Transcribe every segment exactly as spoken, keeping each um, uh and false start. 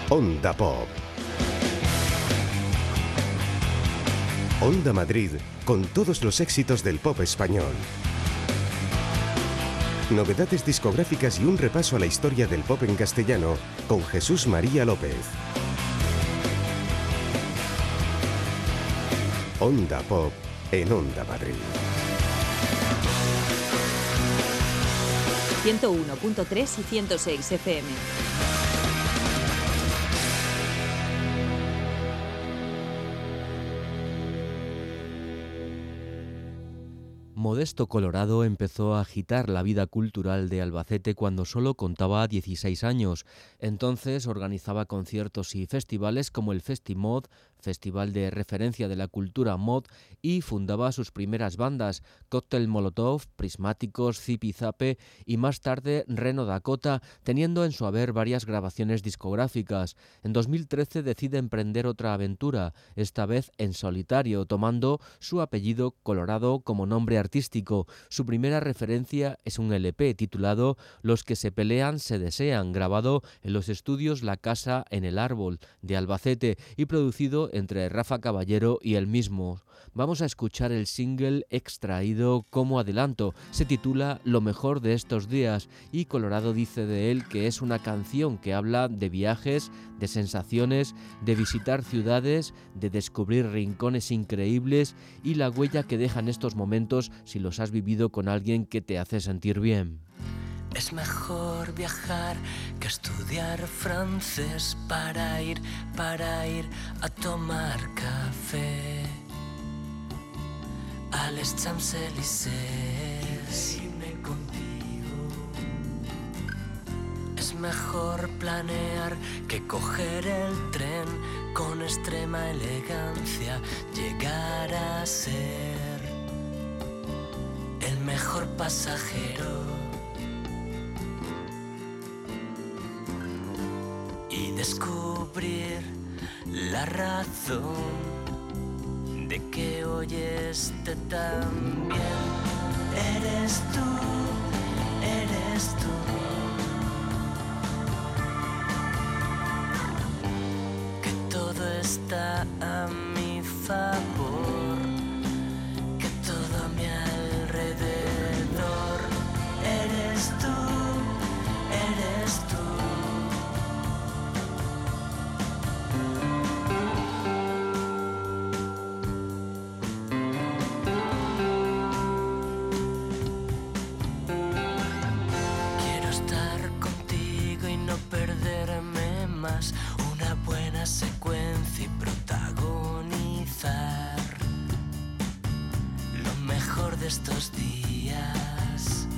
Onda Pop. Onda Madrid, con todos los éxitos del pop español. Novedades discográficas y un repaso a la historia del pop en castellano con Jesús María López. Onda Pop en Onda Madrid. ciento uno punto tres y ciento seis F M. Modesto Colorado empezó a agitar la vida cultural de Albacete cuando solo contaba dieciséis años. Entonces organizaba conciertos y festivales como el Festimod, festival de referencia de la cultura mod, y fundaba sus primeras bandas, Cóctel Molotov, Prismáticos, Zipizape y más tarde Reno Dakota, teniendo en su haber varias grabaciones discográficas. En dos mil trece decide emprender otra aventura, esta vez en solitario, tomando su apellido Colorado como nombre artístico. Su primera referencia es un L P titulado Los que se pelean se desean, grabado en los estudios La Casa en el Árbol de Albacete y producido entre Rafa Caballero y él mismo. Vamos a escuchar el single extraído como adelanto. Se titula Lo mejor de estos días y Colorado dice de él que es una canción que habla de viajes, de sensaciones, de visitar ciudades, de descubrir rincones increíbles y la huella que dejan estos momentos si los has vivido con alguien que te hace sentir bien. Es mejor viajar que estudiar francés para ir, para ir a tomar café a les Champs-Élysées. Irme contigo. Es mejor planear que coger el tren con extrema elegancia, llegar a ser el mejor pasajero y descubrir la razón de que hoy esté tan bien. Eres tú, eres tú. Que todo está a mi favor, que todo a mi alrededor. Eres tú, eres tú. Una buena secuencia y protagonizar lo mejor de estos días.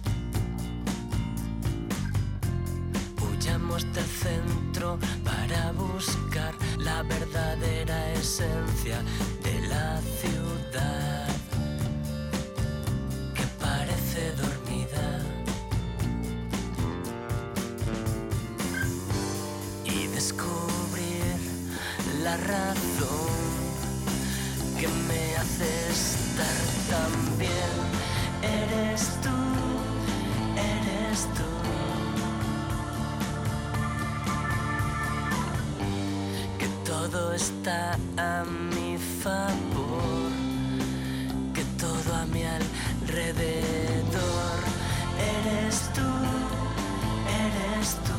Huyamos del centro para buscar la verdadera esencia de la ciudad que parece dormida. Descubrir la razón que me hace estar tan bien. Eres tú, eres tú. Que todo está a mi favor, que todo a mi alrededor. Eres tú, eres tú.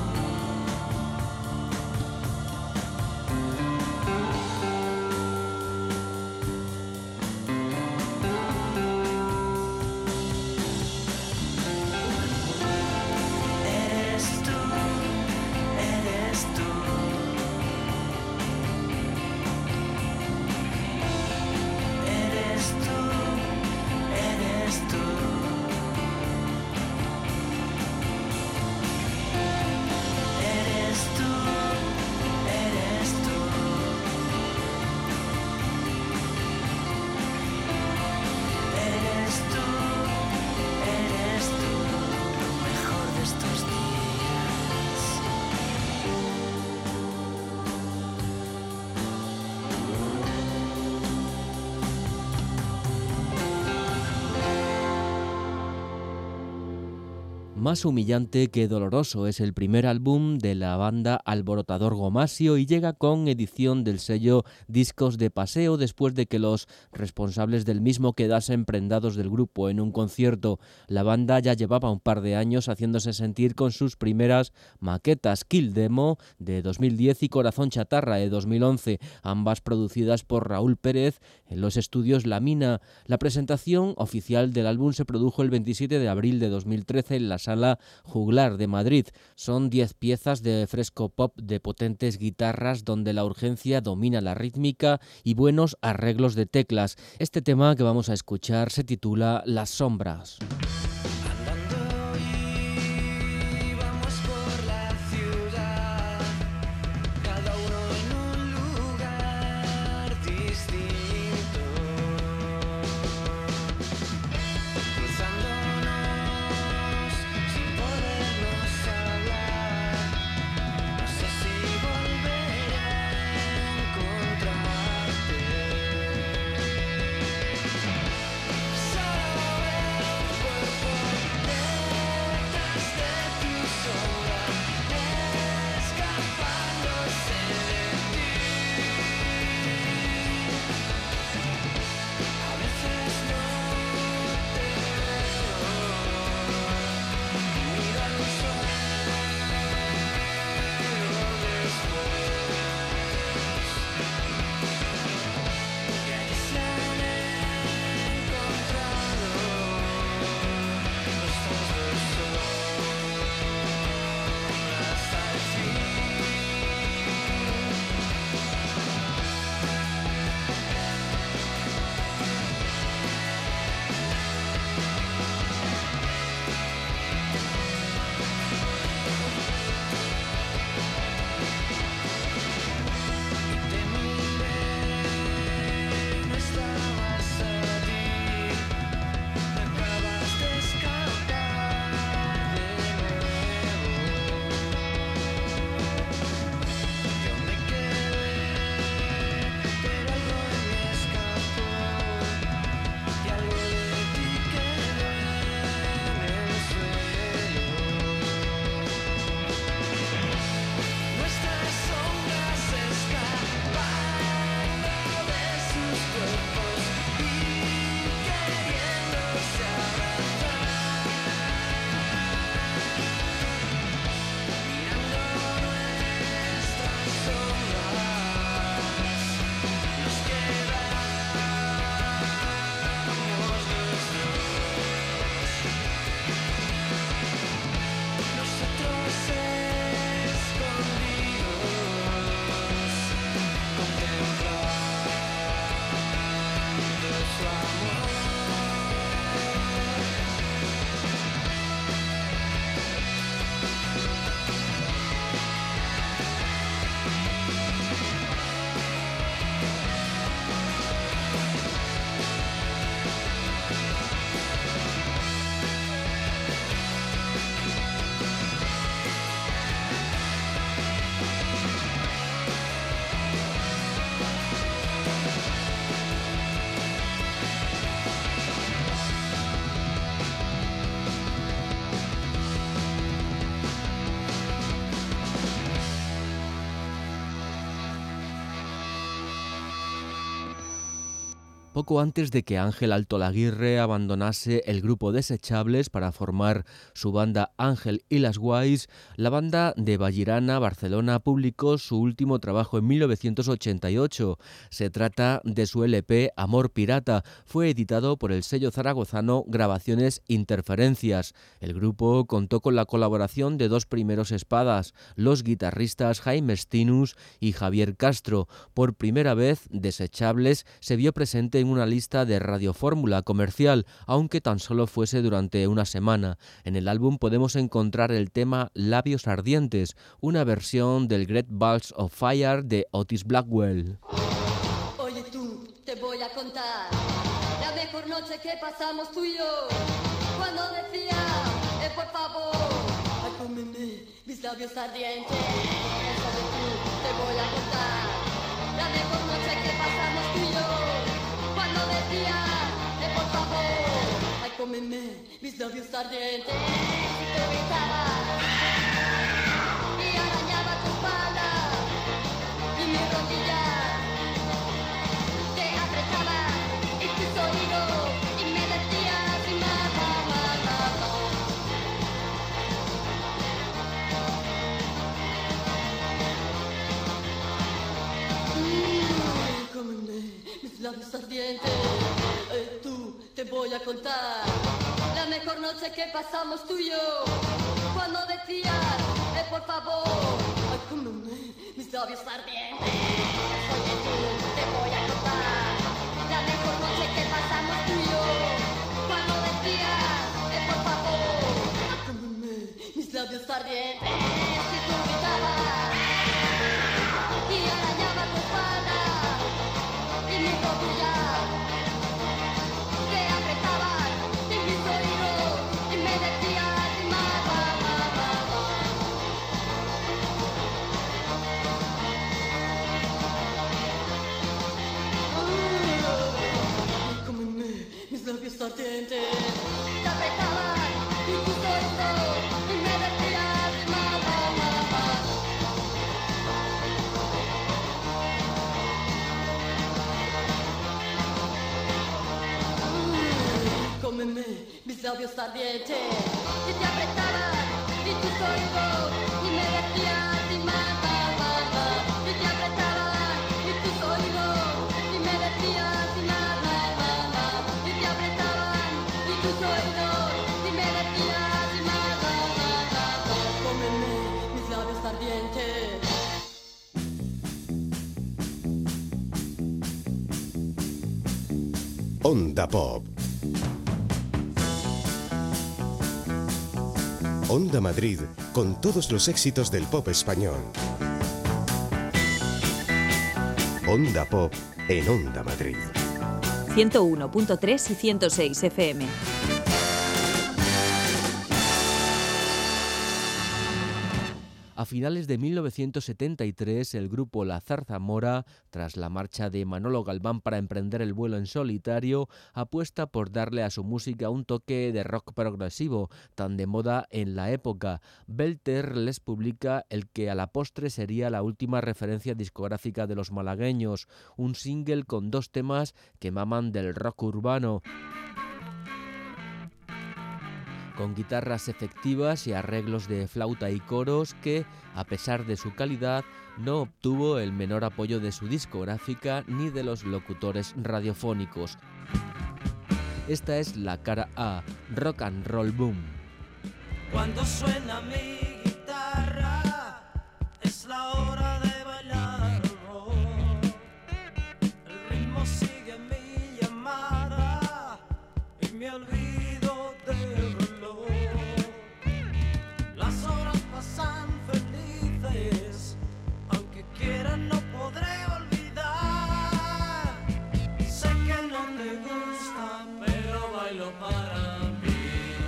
Más humillante que doloroso es el primer álbum de la banda Alborotador Gomasio y llega con edición del sello Discos de Paseo después de que los responsables del mismo quedasen prendados del grupo en un concierto. La banda ya llevaba un par de años haciéndose sentir con sus primeras maquetas, Kill Demo de dos mil diez y Corazón Chatarra de dos mil once, ambas producidas por Raúl Pérez en los estudios La Mina. La presentación oficial del álbum se produjo el veintisiete de abril de dos mil trece en la Sala Juglar de Madrid. Son diez piezas de fresco pop de potentes guitarras donde la urgencia domina la rítmica y buenos arreglos de teclas. Este tema que vamos a escuchar se titula Las Sombras. Poco antes de que Ángel Altolaguirre abandonase el grupo Desechables para formar su banda Ángel y las Guays, la banda de Vallirana, Barcelona, publicó su último trabajo en mil novecientos ochenta y ocho. Se trata de su L P Amor Pirata. Fue editado por el sello zaragozano Grabaciones Interferencias. El grupo contó con la colaboración de dos primeros espadas, los guitarristas Jaime Stinus y Javier Castro. Por primera vez, Desechables se vio presente en una lista de radiofórmula comercial, aunque tan solo fuese durante una semana. En el álbum podemos encontrar el tema Labios Ardientes, una versión del Great Balls of Fire de Otis Blackwell. Oye tú, te voy a contar la mejor noche que pasamos tú y yo, cuando decía, eh, por favor, ay, cómeme mis labios ardientes. Oye tú, te voy a contar la mejor noche que pasamos tú y yo, cuando decía, eh, por favor, ay, cómeme mis labios ardientes. Y te gritaba y arañaba tu espalda y mi rodilla te apretaba y tus oídos y me decías y ma, ma, ma, ma, ma. Mm, cómeme mis labios ardientes. Eh, tú te voy a contar la mejor noche que pasamos tú y yo. Cuando decías, eh, por favor, ay, cómeme mis labios ardientes. Oye, tú te voy a contar la mejor noche que pasamos tú y yo. Cuando decías, eh, por favor, ay, cómeme mis labios ardientes. Y tú gritabas y arañaba tu espalda y mi rodilla te apretaban en mis oídos y me decías ma, ma, ma, ma, ma. Uh, cómeme mis labios ardientes. Te apretaban en tus oídos y me decías ma, ma, ma, ma. Cómeme mis labios ardientes y te apretaban y tus oídos y me decías y ma, ma, ma, ma. Y te apretaban y tus oídos y me decías y ma, ma, ma, ma. Y te apretaban y tus oídos y me decías y ma, ma, ma, ma, ma. Cómeme mis labios ardientes. Onda Pop. Onda Madrid, con todos los éxitos del pop español. Onda Pop en Onda Madrid. ciento uno punto tres y ciento seis F M. A finales de mil novecientos setenta y tres, el grupo La Zarzamora, tras la marcha de Manolo Galván para emprender el vuelo en solitario, apuesta por darle a su música un toque de rock progresivo, tan de moda en la época. Belter les publica el que a la postre sería la última referencia discográfica de los malagueños, un single con dos temas que maman del rock urbano, con guitarras efectivas y arreglos de flauta y coros que, a pesar de su calidad, no obtuvo el menor apoyo de su discográfica ni de los locutores radiofónicos. Esta es la cara A, Rock and Roll Boom. Cuando suena mi guitarra, es la hora de bailar rock. El ritmo sigue mi llamada y me olvido del reloj. Las horas pasan felices, aunque quiera no podré olvidar. Sé que no te gusta, pero bailo para mí.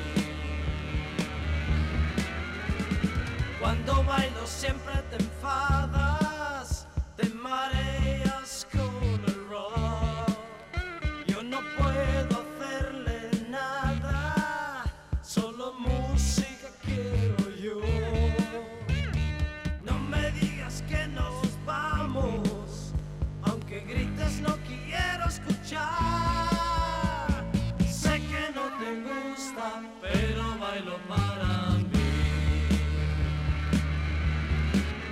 Cuando bailo siempre te enfadas, te mareas con el rock. Yo no puedo hacerle nada, solo música quiero yo. No me digas que nos vamos, aunque grites no quiero escuchar. Sé que no te gusta, pero bailo para mí.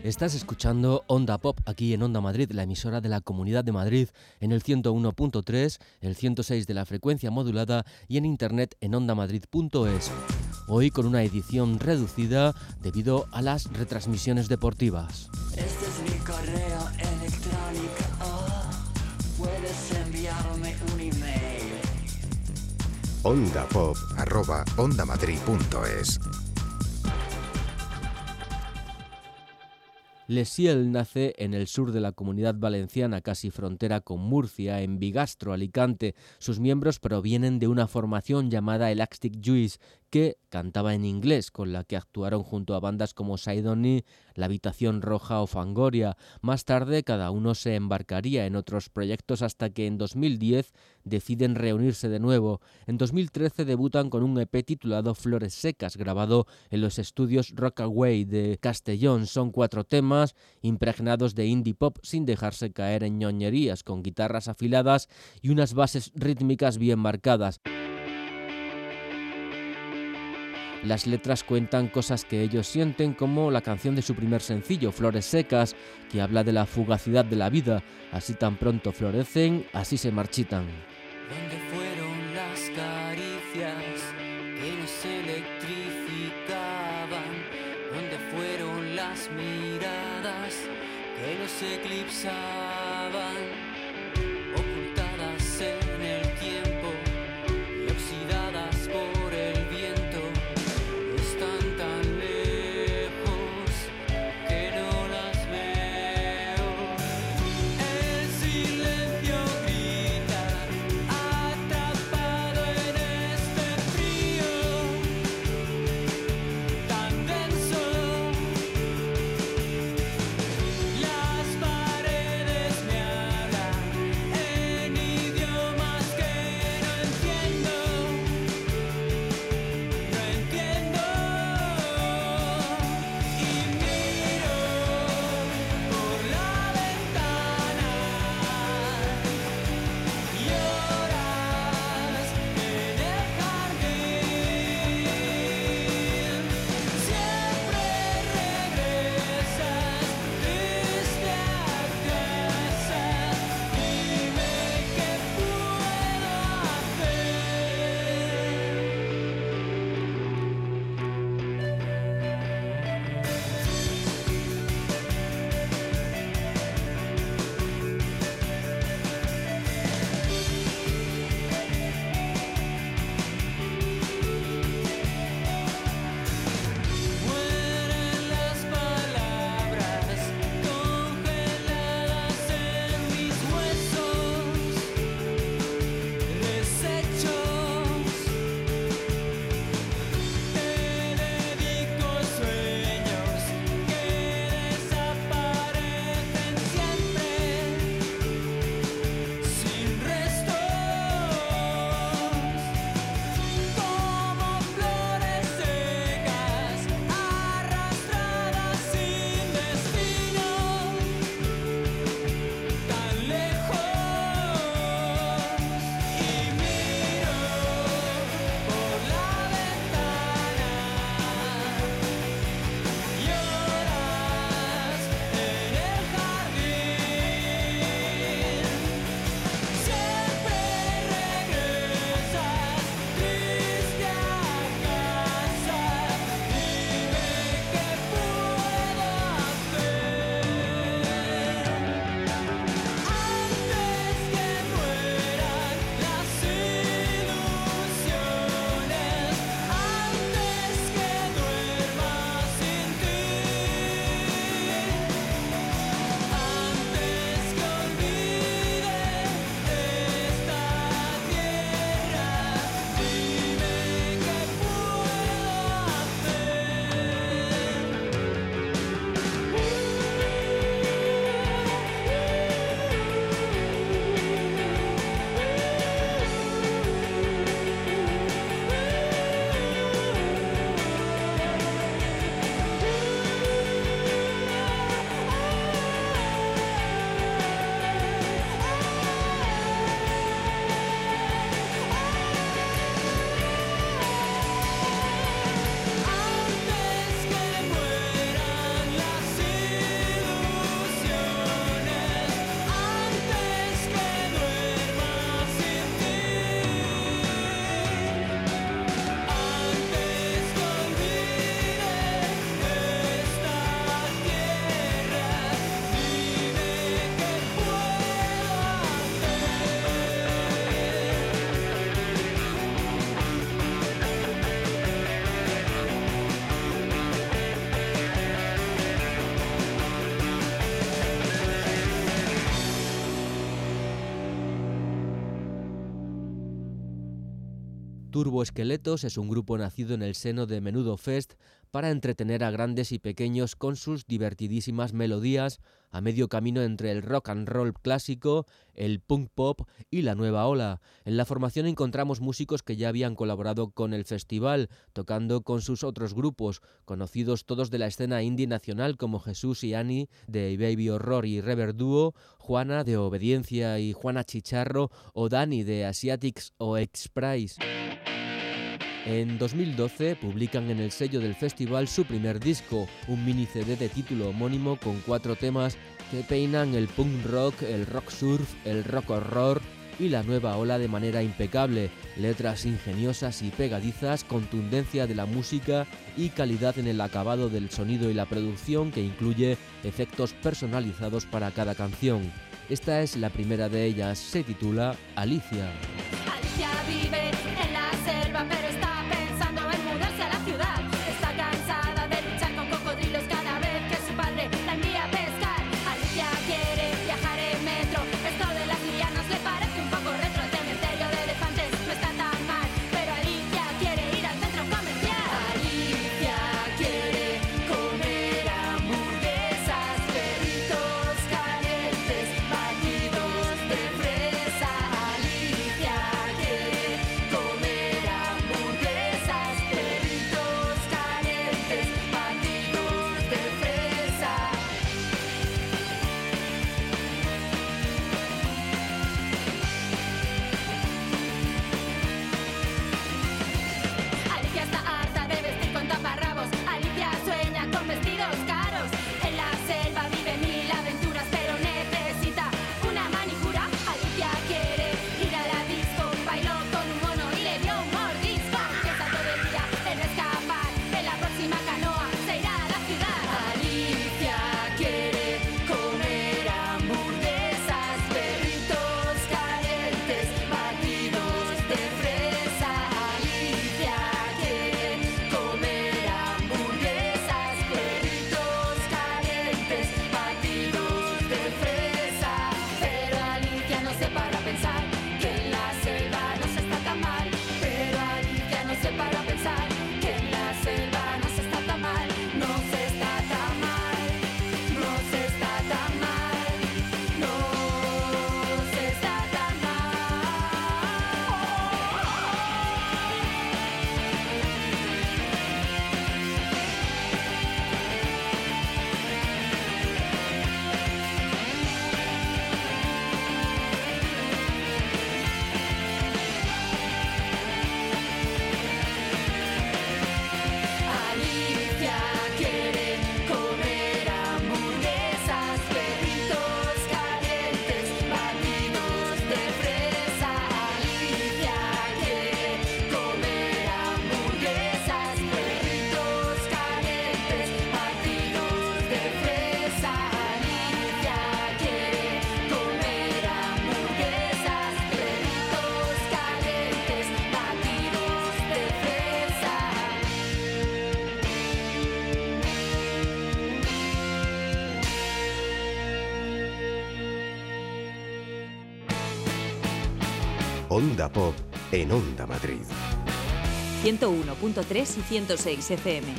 Estás escuchando Onda Pop aquí en Onda Madrid, la emisora de la Comunidad de Madrid, en el ciento uno punto tres, el ciento seis de la frecuencia modulada y en internet en ondamadrid punto es. Hoy con una edición reducida debido a las retransmisiones deportivas. Este es mi correo electrónico, oh, puedes enviarme un email. ondapop arroba ondamadrid punto es. Lesiel nace en el sur de la Comunidad Valenciana, casi frontera con Murcia, en Bigastro, Alicante. Sus miembros provienen de una formación llamada Elastic Juice, que cantaba en inglés, con la que actuaron junto a bandas como Sidonie, La Habitación Roja o Fangoria. Más tarde, cada uno se embarcaría en otros proyectos hasta que en dos mil diez deciden reunirse de nuevo. En dos mil trece debutan con un E P titulado Flores Secas, grabado en los estudios Rockaway de Castellón. Son cuatro temas impregnados de indie pop sin dejarse caer en ñoñerías, con guitarras afiladas y unas bases rítmicas bien marcadas. Las letras cuentan cosas que ellos sienten, como la canción de su primer sencillo, Flores Secas, que habla de la fugacidad de la vida. Así tan pronto florecen, así se marchitan. ¿Dónde fueron las caricias que nos electrificaban? ¿Dónde fueron las miradas que nos eclipsaban? Ocultadas en el tiempo y oxidadas por el viento, están tan lejos que no las veo. El silencio grita, atrapado en este frío tan denso. Las paredes me hablan. Turbo Esqueletos es un grupo nacido en el seno de Menudo Fest para entretener a grandes y pequeños con sus divertidísimas melodías a medio camino entre el rock and roll clásico, el punk pop y la nueva ola. En la formación encontramos músicos que ya habían colaborado con el festival, tocando con sus otros grupos, conocidos todos de la escena indie nacional como Jesús y Ani de Baby Horror y Rever Duo, Juana de Obediencia y Juana Chicharro o Dani de Asiatics o X-Prize. En dos mil doce publican en el sello del festival su primer disco, un mini C D de título homónimo con cuatro temas que peinan el punk rock, el rock surf, el rock horror y la nueva ola de manera impecable. Letras ingeniosas y pegadizas, contundencia de la música y calidad en el acabado del sonido y la producción, que incluye efectos personalizados para cada canción. Esta es la primera de ellas, se titula Alicia. Alicia vive en la selva, pero está pensando en mudarse a la ciudad. Está cansada de luchar con cocodrilos cada vez que su padre la envía a pescar. Alicia quiere viajar en metro, esto de las lianas le parece un poco retro. El cementerio de elefantes no está tan mal, pero Alicia quiere ir al centro comercial. Alicia quiere comer hamburguesas, perritos calientes, batidos de fresa. Alicia quiere comer hamburguesas, perritos calientes, batidos de fresa. Alicia está harta de vestir con taparrabos. Alicia sueña con vestidos caros. En la selva vive mil aventuras, pero necesita una manicura. Alicia quiere ir a la disco, bailó con un mono y le dio un mordisco. Empieza todo el día en escapar, en la próxima canoa se irá a la ciudad. Alicia quiere comer hamburguesas, perritos calientes, batidos de fresa. Alicia quiere comer hamburguesas, perritos calientes, batidos de fresa. Pero Alicia no se para a pensar que en la selva no se está tan mal. Pero Alicia no se para a pensar que en la selva no se está tan mal. No se está tan mal, no se está tan mal, no se está tan mal. Alicia quiere comer hamburguesas, perritos calientes, batidos de fresa. Alicia quiere comer hamburguesas, perritos calientes, batidos de fresa. Alicia quiere comer hamburguesas, perritos calientes, batidos de fresa. Onda Pop en Onda Madrid. ciento uno punto tres y ciento seis F M.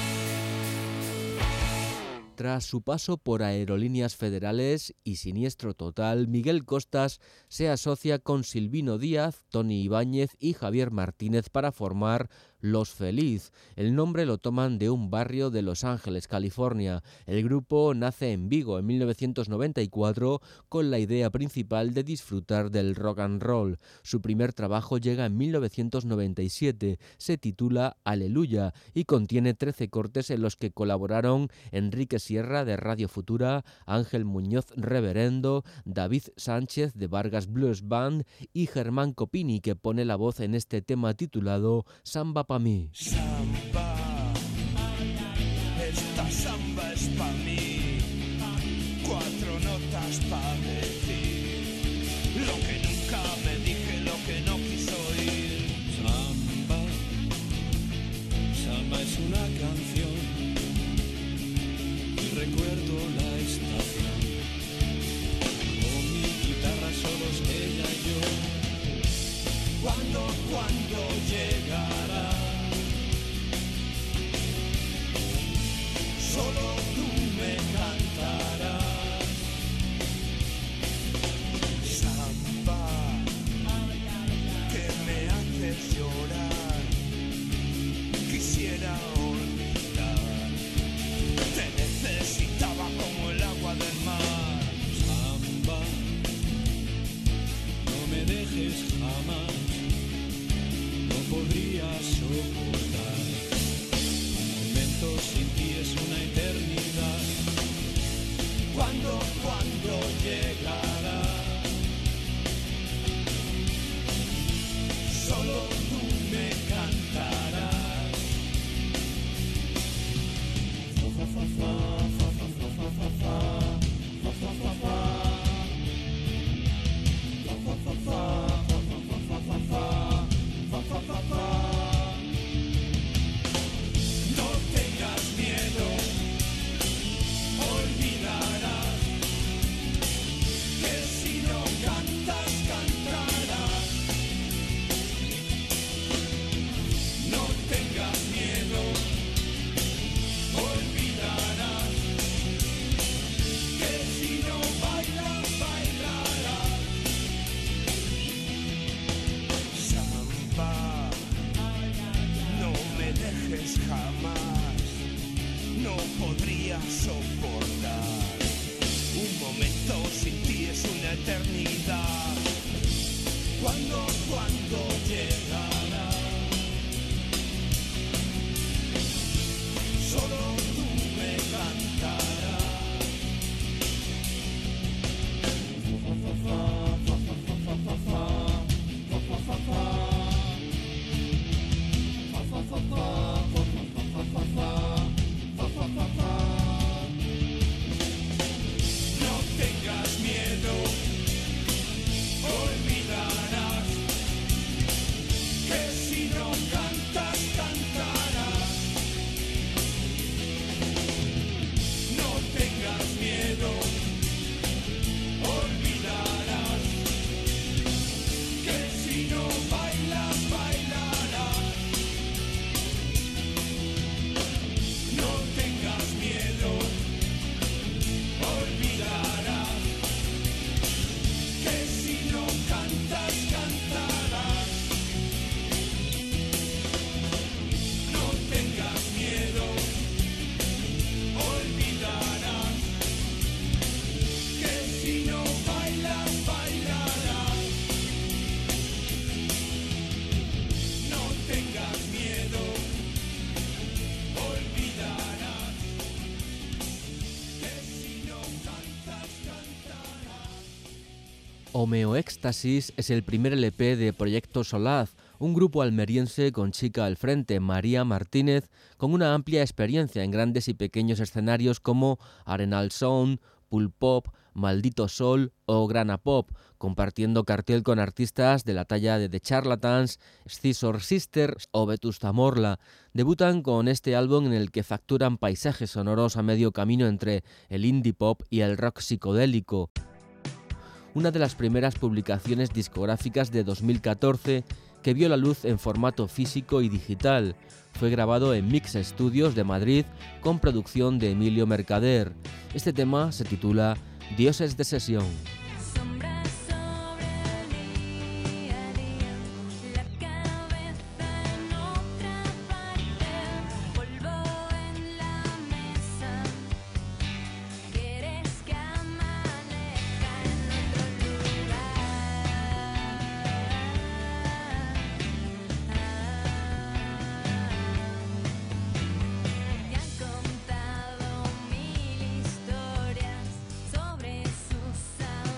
Tras su paso por Aerolíneas Federales y Siniestro Total, Miguel Costas se asocia con Silvino Díaz, Tony Ibáñez y Javier Martínez para formar Los Feliz. El nombre lo toman de un barrio de Los Ángeles, California. El grupo nace en Vigo en mil novecientos noventa y cuatro con la idea principal de disfrutar del rock and roll. Su primer trabajo llega en mil novecientos noventa y siete, se titula Aleluya y contiene trece cortes en los que colaboraron Enrique Sierra de Radio Futura, Ángel Muñoz Reverendo, David Sánchez de Vargas Blues Band y Germán Copini, que pone la voz en este tema titulado Samba pa' mí. Samba, esta samba es pa' mí, cuatro notas pa' decir lo que nunca me dije, lo que no quiso oír. Samba, samba es una canción y recuerdo la estación, con mi guitarra solos ella y yo, cuando, cuando llegué llegará. Solo tú me cantarás. Fa, fa, fa, fa, fa, fa, fa, fa, fa, fa, fa, fa, fa, fa. Fa, fa, fa, fa, fa, fa, fa, fa, fa, fa, fa, fa. No tengas miedo, olvidarás que si no cantas, cantarás. No tengas miedo, olvidarás que si no bailas, bailarás. Samba, no me dejes jamás, no podría soportar. Un momento sin ti es una eternidad. Cuando, cuando llegará. Solo tú me cantarás. Fa, fa, fa, fa, fa, fa, fa, fa, fa, fa, fa, fa, fa. Fa, fa, fa, fa, fa, fa, fa, fa, fa, fa, fa, fa, fa. No tengas miedo, olvidarás que si no cantas, cantarás. No tengas miedo, olvidarás que si no bailas, bailarás. No tengas miedo, olvidarás que si no cantas, cantarás. No tengas miedo, olvidarás que si no bailas, bailarás. No tengas miedo, olvidarás que si no cantas, cantarás. Homeoéxtasis es el primer L P de Proyecto Solaz, un grupo almeriense con chica al frente, María Martínez, con una amplia experiencia en grandes y pequeños escenarios como Arenal Sound, Pool Pop, Maldito Sol o Grana Pop, compartiendo cartel con artistas de la talla de The Charlatans, Scissor Sisters o Vetusta Morla. Debutan con este álbum en el que facturan paisajes sonoros a medio camino entre el indie pop y el rock psicodélico. Una de las primeras publicaciones discográficas de dos mil catorce que vio la luz en formato físico y digital. Fue grabado en Mix Studios de Madrid con producción de Emilio Mercader. Este tema se titula Dioses de Sesión. Sombras sobre el día a día, la cabeza en otra parte, polvo en la mesa. Quieres que amanezca en otro lugar. Me han contado mil historias sobre sus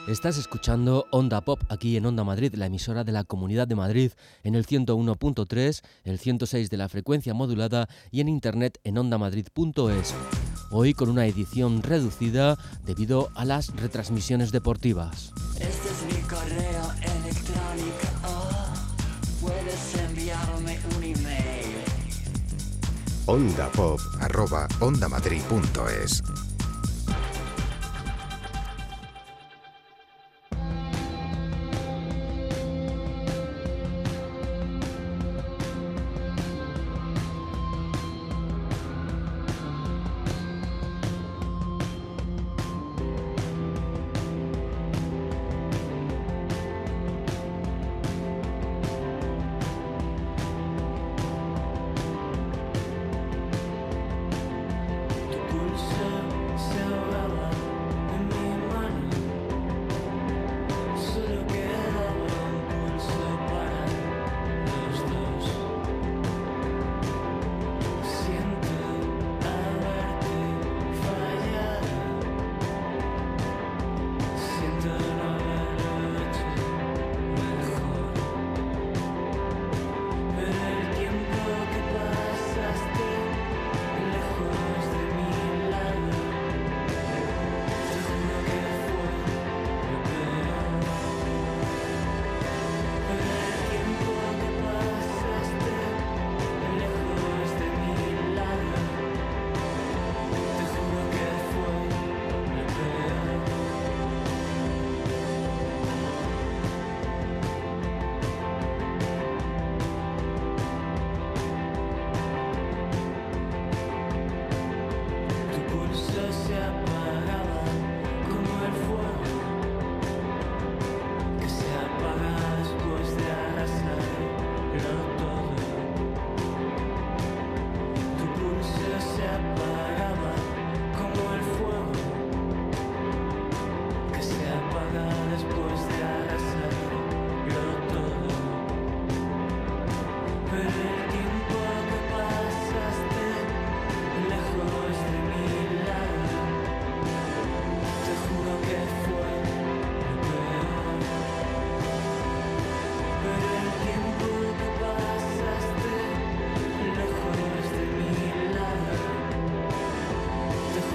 Estás escuchando Onda Pop aquí en Onda Madrid, la emisora de la Comunidad de Madrid, en el ciento uno punto tres, el ciento seis de la frecuencia modulada y en internet en ondamadrid punto es. Hoy con una edición reducida debido a las retransmisiones deportivas. Este es mi correo electrónico, oh, puedes enviarme un email. ondapop arroba ondamadrid punto es.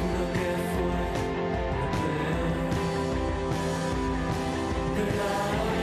Pero